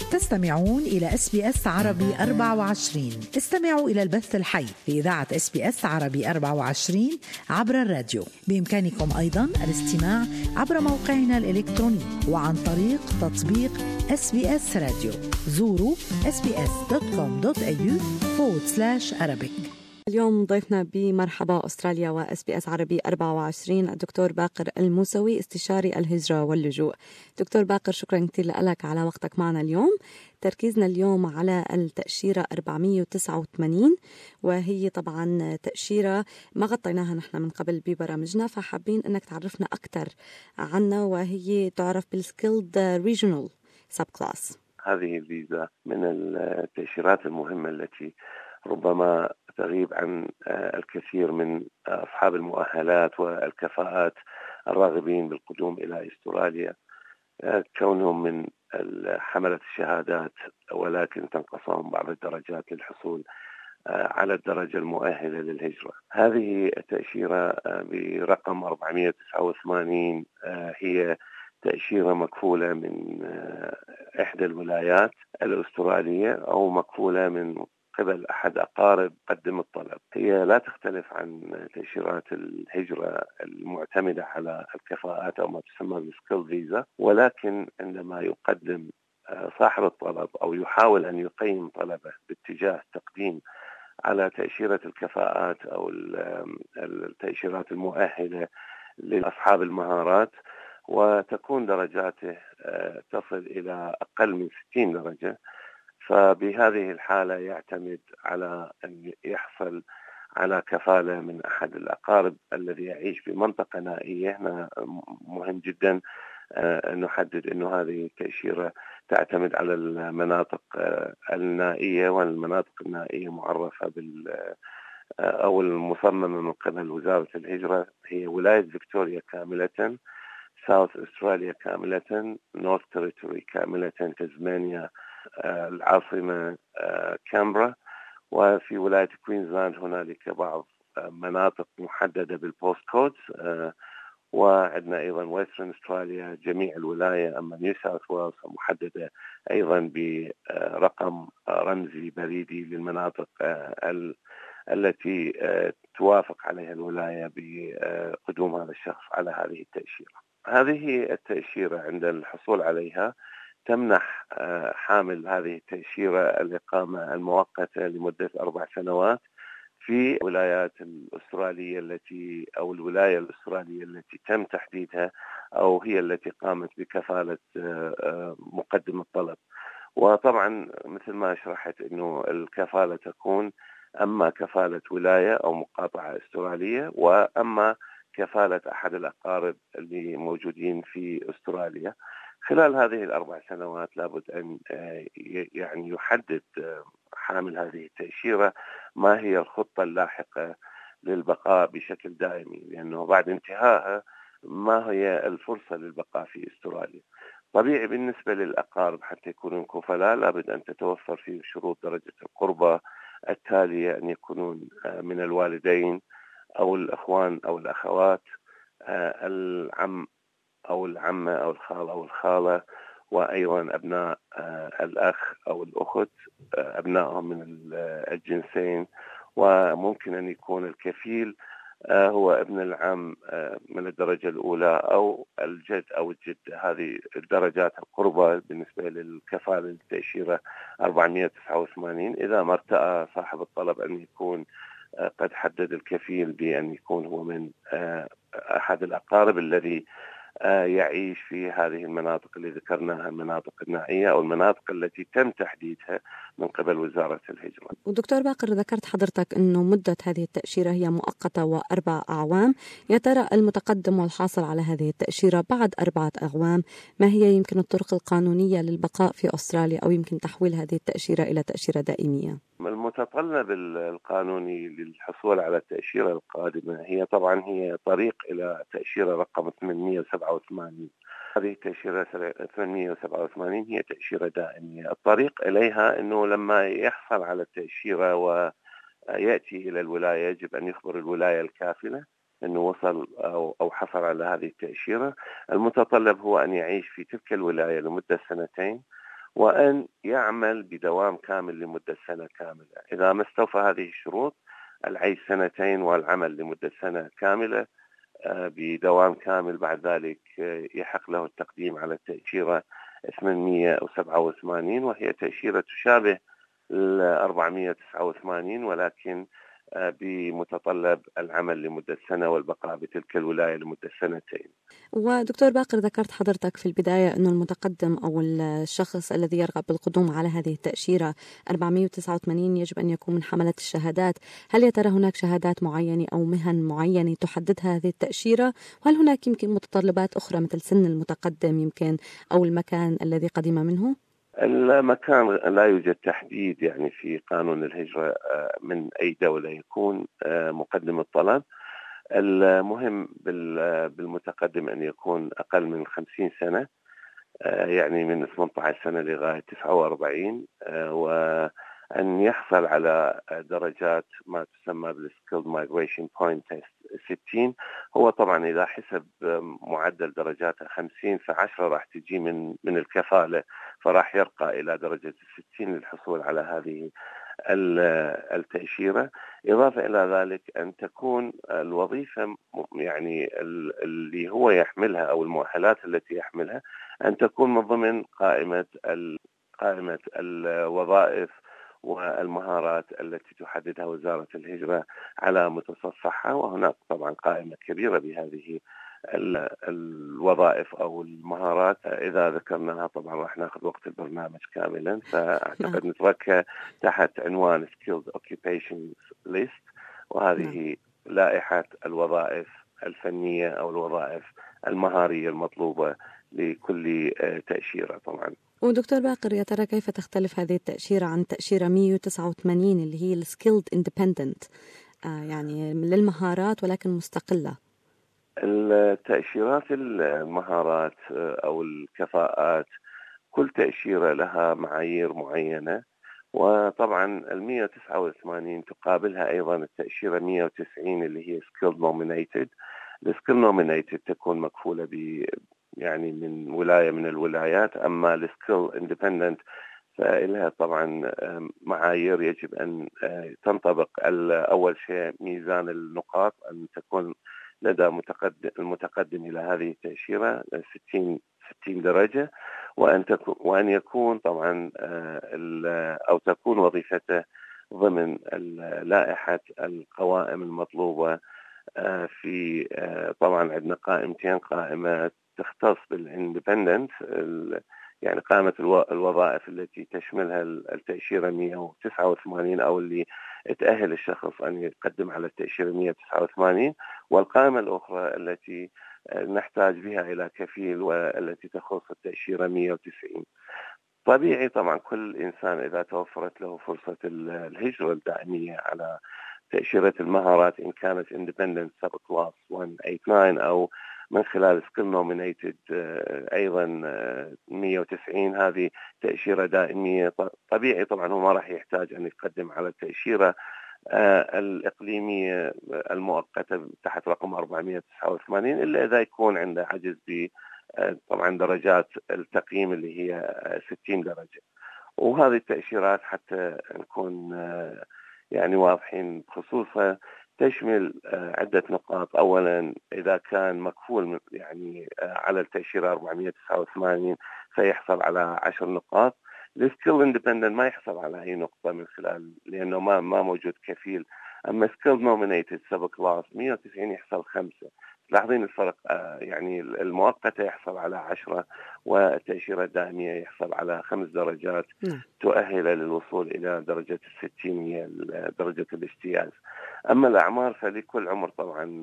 تستمعون إلى SBS عربي 24. استمعوا إلى البث الحي في إذاعة SBS عربي 24 عبر الراديو. بإمكانكم أيضاً الاستماع عبر موقعنا الإلكتروني وعن طريق تطبيق SBS راديو. زوروا sbs.com.au/Arabic. اليوم ضيفنا بمرحبا أستراليا وإس بي إس عربي 24 الدكتور باقر الموسوي استشاري الهجرة واللجوء. دكتور باقر، شكرا كثير لك على وقتك معنا اليوم. تركيزنا اليوم على التأشيرة 489، وهي طبعا تأشيرة ما غطيناها نحن من قبل ببرامجنا، فحابين أنك تعرفنا أكثر عنها، وهي تعرف بالسكيلد ريجونال سب كلاس. هذه الفيزا من التأشيرات المهمة التي ربما تغيب عن الكثير من أصحاب المؤهلات والكفاءات الراغبين بالقدوم إلى أستراليا، كونهم من حملة الشهادات ولكن تنقصهم بعض الدرجات للحصول على الدرجة المؤهلة للهجرة. هذه التأشيرة برقم 489 هي تأشيرة مكفولة من إحدى الولايات الأسترالية أو مكفولة من قبل أحد أقارب قدم الطلب. هي لا تختلف عن تأشيرات الهجرة المعتمدة على الكفاءات أو ما تسمى بالسكيل فيزا، ولكن عندما يقدم صاحب الطلب أو يحاول أن يقيم طلبه باتجاه التقديم على تأشيرة الكفاءات أو التأشيرات المؤهلة لأصحاب المهارات، وتكون درجاته تصل إلى أقل من 60 درجة، فبهذه الحالة يعتمد على أن يحصل على كفالة من أحد الأقارب الذي يعيش في منطقة نائية. هنا مهم جدا أن نحدد أن هذه التأشيرة تعتمد على المناطق النائية، والمناطق النائية معرفة أو المصممة من قبل وزارة الهجرة هي ولاية فيكتوريا كاملة، ساوث أستراليا كاملة، نورث تيريتوري كاملة، تزمانيا العاصمة كامبرا، وفي ولاية كوينزلاند هنالك بعض مناطق محددة بالبوست كودز، وعندنا أيضا ويسترن أستراليا جميع الولاية. أما نيو ساوث ويلز محددة أيضا برقم رمزي بريدي للمناطق التي توافق عليها الولاية بقدوم هذا الشخص على هذه التأشيرة. هذه التأشيرة عند الحصول عليها تمنح حامل هذه التأشيرة الإقامة المؤقتة لمدة 4 سنوات في الولايات الأسترالية أو الولاية الأسترالية التي تم تحديدها أو هي التي قامت بكفالة مقدم الطلب. وطبعا مثل ما شرحت أنه الكفالة تكون أما كفالة ولاية أو مقاطعة أسترالية، وأما كفالة أحد الأقارب اللي موجودين في أستراليا. خلال هذه 4 سنوات لابد أن يعني يحدد حامل هذه التأشيرة ما هي الخطة اللاحقة للبقاء بشكل دائمي، لأنه بعد انتهائها ما هي الفرصة للبقاء في أستراليا. طبيعي بالنسبة للأقارب حتى يكونون كفلاء لابد أن تتوفر فيه شروط درجة القربة التالية، أن يكونون من الوالدين أو الأخوان أو الأخوات، العم أو العمة أو الخال أو الخالة، وأيضا أبناء الأخ أو الأخت أبنائهم من الجنسين، وممكن أن يكون الكفيل هو ابن العم من الدرجة الأولى أو الجد أو الجدة. هذه الدرجات القربة بالنسبة للكفالة للتأشيرة 489. إذا ما ارتأى صاحب الطلب أن يكون قد حدد الكفيل بأن يكون هو من أحد الأقارب الذي يعيش في هذه المناطق اللي ذكرناها، المناطق النائية أو المناطق التي تم تحديدها من قبل وزارة الهجرة. ودكتور باقر، ذكرت حضرتك أنه مدة هذه التأشيرة هي مؤقتة و4 أعوام. يا ترى المتقدم والحاصل على هذه التأشيرة بعد 4 أعوام ما هي يمكن الطرق القانونية للبقاء في أستراليا أو يمكن تحويل هذه التأشيرة إلى تأشيرة دائمية؟ المتطلب القانوني للحصول على التأشيرة القادمة هي طبعا هي طريق إلى تأشيرة رقم 887. هذه التأشيرة 887 هي تأشيرة دائمية. الطريق إليها أنه لما يحصل على التأشيرة ويأتي إلى الولاية يجب أن يخبر الولاية الكافلة أنه وصل أو حصل على هذه التأشيرة. المتطلب هو أن يعيش في تلك الولاية لمدة 2 سنين، وأن يعمل بدوام كامل لمدة سنة كاملة. إذا ما استوفى هذه الشروط، العيش سنتين والعمل لمدة سنة كاملة بدوام كامل، بعد ذلك يحق له التقديم على التأشيرة 887، وهي تأشيرة تشابه ال 489 ولكن بمتطلب العمل لمدة سنة والبقاء بتلك الولاية لمدة سنتين. ودكتور باقر، ذكرت حضرتك في البداية أنه المتقدم أو الشخص الذي يرغب بالقدوم على هذه التأشيرة 489 يجب أن يكون من حملة الشهادات. هل يا ترى هناك شهادات معينة أو مهن معينة تحددها هذه التأشيرة؟ وهل هناك يمكن متطلبات أخرى مثل سن المتقدم يمكن أو المكان الذي قدم منه؟ المكان لا يوجد تحديد يعني في قانون الهجرة من أي دولة يكون مقدم الطلب. المهم بالمتقدم أن يكون أقل من 50 سنة، يعني من 18 سنة لغاية 49، وأن يحصل على درجات ما تسمى بالسكيلد مايجريشن بوينت تيست 60. هو طبعا إذا حسب معدل درجاته 50 ف10 راح تجي من الكفالة، فراح يرقى إلى درجة 60 للحصول على هذه التأشيرة. إضافة إلى ذلك أن تكون الوظيفة يعني اللي هو يحملها أو المؤهلات التي يحملها أن تكون من ضمن قائمة الوظائف والمهارات التي تحددها وزارة الهجرة على متصفحها، وهناك طبعا قائمة كبيرة بهذه الوظائف أو المهارات. إذا ذكرناها طبعا راح ناخذ وقت البرنامج كاملا، فأعتقد نتركها تحت عنوان Skilled Occupations List، وهذه لائحة الوظائف الفنية أو الوظائف المهارية المطلوبة لكل تأشيرة طبعا. ودكتور باقر، يا ترى كيف تختلف هذه التأشيرة عن تأشيرة 189 اللي هي Skilled Independent، يعني للمهارات ولكن مستقلة؟ التأشيرات المهارات أو الكفاءات كل تأشيرة لها معايير معينة، وطبعا 189 تقابلها أيضا التأشيرة 190 اللي هي Skilled Nominated. الSkilled Nominated تكون مكفولة يعني من ولاية من الولايات، أما الSkilled Independent فإلها طبعا معايير يجب أن تنطبق. أول شيء ميزان النقاط، أن تكون لدى المتقدم إلى هذه التأشيرة 60 درجة، وأن يكون طبعا أو تكون وظيفته ضمن لائحة القوائم المطلوبة. في طبعا عندنا قائمتين، قائمة تختص بالاندبندنت، يعني قائمة الوظائف التي تشملها التأشيرة 189 أو اللي تأهل الشخص أن يقدم على التأشيرة 189، والقائمة الأخرى التي نحتاج بها إلى كفيل والتي تخص التأشيرة 190. طبيعي طبعا كل إنسان إذا توفرت له فرصة الهجرة الدائمية على تأشيرة المهارات، إن كانت Independent Subclass 189 أو من خلال Skill Nominated أيضا 190، هذه تأشيرة دائمية. طبيعي طبعا هو ما راح يحتاج أن يقدم على التأشيرة الإقليمية المؤقتة تحت رقم 489 إلا إذا يكون عنده عجز طبعا درجات التقييم اللي هي 60 درجة. وهذه التأشيرات حتى نكون يعني واضحين بخصوصها تشمل عدة نقاط. أولا إذا كان مكفول يعني على التأشيرة 489 فيحصل على 10 نقاط. السكيل اندبندنت ما يحصل على أي نقطة من خلال، لأنه ما موجود كفيل. أما سكيل نومينيتد سب كلاس 190 يحصل 5. لاحظين الفرق، يعني المؤقتة يحصل على 10 والتأشيرة الدائمية يحصل على 5 درجات تؤهل للوصول إلى درجة 60 هي درجة الاجتياز. أما الأعمار فلكل عمر طبعا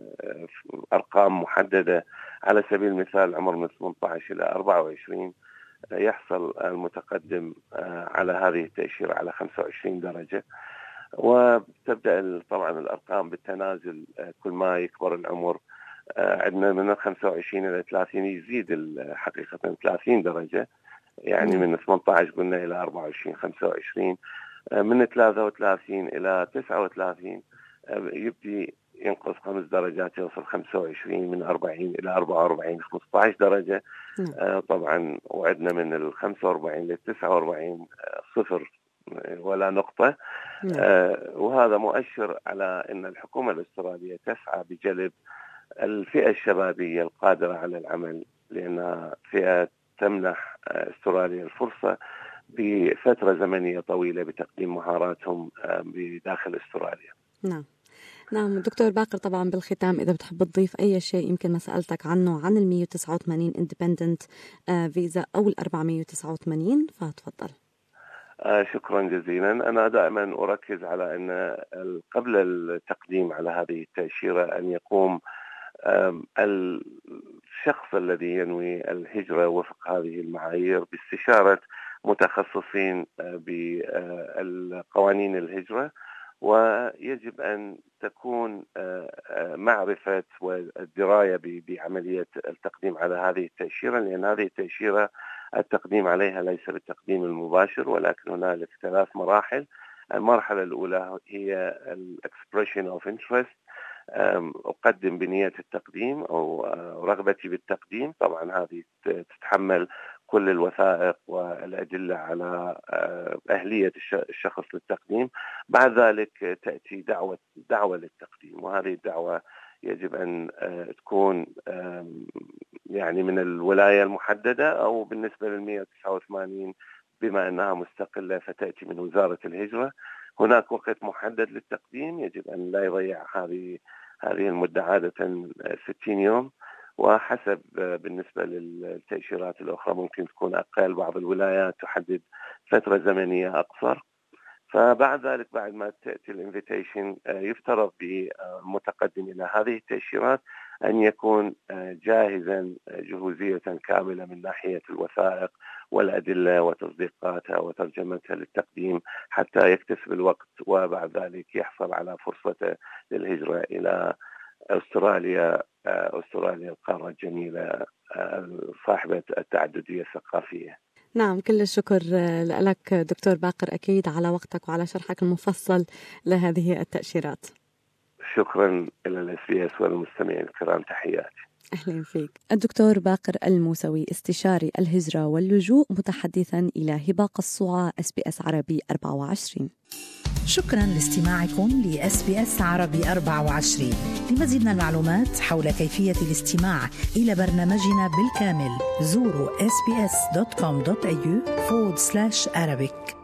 أرقام محددة. على سبيل المثال العمر من 18 إلى 24 يحصل المتقدم على هذه التأشيرة على 25 درجة، وتبدأ طبعا الأرقام بالتنازل كل ما يكبر العمر. عندنا من 25 إلى 30 يزيد حقيقة 30 درجة، يعني من 18 قلنا إلى 24 25. من 33 إلى 39 يبدي ينقص 5 درجات يوصل 25. من 40 إلى 44 15 درجة. طبعا وعدنا من 45 ل 49 صفر ولا نقطة. وهذا مؤشر على أن الحكومة الأسترالية تسعى بجلب الفئة الشبابية القادرة على العمل، لأنها فئة تمنح أستراليا الفرصة بفترة زمنية طويلة بتقديم مهاراتهم بداخل أستراليا. نعم دكتور باقر، طبعا بالختام إذا بتحب تضيف أي شيء يمكن ما سألتك عنه عن 189 Independent فيزا أو 489 فتفضل. شكرا جزيلا. أنا دائما أركز على أن قبل التقديم على هذه التأشيرة أن يقوم الشخص الذي ينوي الهجرة وفق هذه المعايير باستشارة متخصصين بالقوانين الهجرة، ويجب أن تكون معرفة والدراية بعملية التقديم على هذه التأشيرة، لأن هذه التأشيرة التقديم عليها ليس بالتقديم المباشر، ولكن هنالك 3 مراحل. المرحلة الأولى هي Expression of Interest، أقدم بنية التقديم أو رغبتي بالتقديم. طبعا هذه تتحمل كل الوثائق والأدلة على أهلية الشخص للتقديم. بعد ذلك تأتي دعوة للتقديم، وهذه الدعوة يجب أن تكون يعني من الولاية المحددة، أو بالنسبة لل 189 بما أنها مستقلة فتأتي من وزارة الهجرة. هناك وقت محدد للتقديم، يجب أن لا يضيع هذه المدة، عادة 60 يوم، وحسب بالنسبة للتأشيرات الأخرى ممكن تكون أقل. بعض الولايات تحدد فترة زمنية أقصر. فبعد ذلك بعد ما تأتي الانفيتيشن يفترض بالمتقدم إلى هذه التأشيرات أن يكون جاهزا جهوزية كاملة من ناحية الوثائق والأدلة وتصديقاتها وترجمتها للتقديم حتى يكتسب الوقت، وبعد ذلك يحصل على فرصة للهجرة إلى أستراليا القارة الجميلة صاحبة التعددية الثقافية. نعم، كل الشكر لك دكتور باقر أكيد على وقتك وعلى شرحك المفصل لهذه التأشيرات. شكرا إلى SBS والمستمعين الكرام، تحياتي. أهلا فيك. الدكتور باقر الموسوي استشاري الهجرة واللجوء، متحدثا إلى هبة قصوعة SBS عربي 24. شكرا لاستماعكم لSBS عربي 24. لمزيد من المعلومات حول كيفية الاستماع إلى برنامجنا بالكامل زوروا sbs.com.au/Arabic.